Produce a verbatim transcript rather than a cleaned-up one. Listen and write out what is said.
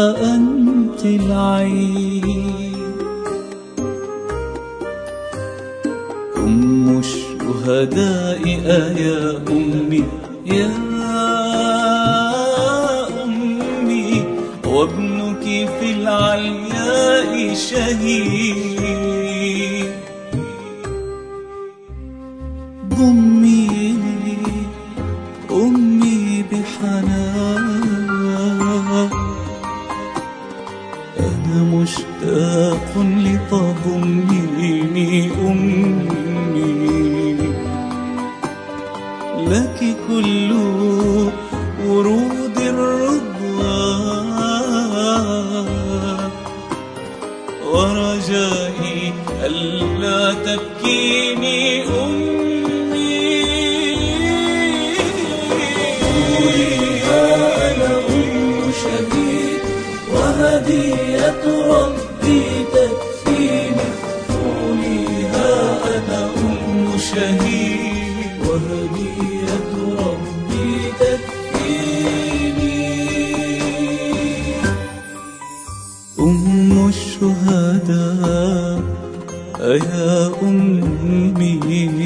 أنت العين. أم الشهداء يا أمي يا أمي، وابنك في العلياء شهيد. ضميني أمي بحنان، أنا مشتاق لتضميني أمي، لك كل ورود الرضوان، ورجائي ألا تبكيني أمي. قوليها أنا أم شهيد وهدية ربي تكفيني. قوليها أنا أم شهيد وهدية ربي تكفيني. أم الشهداء يا أمي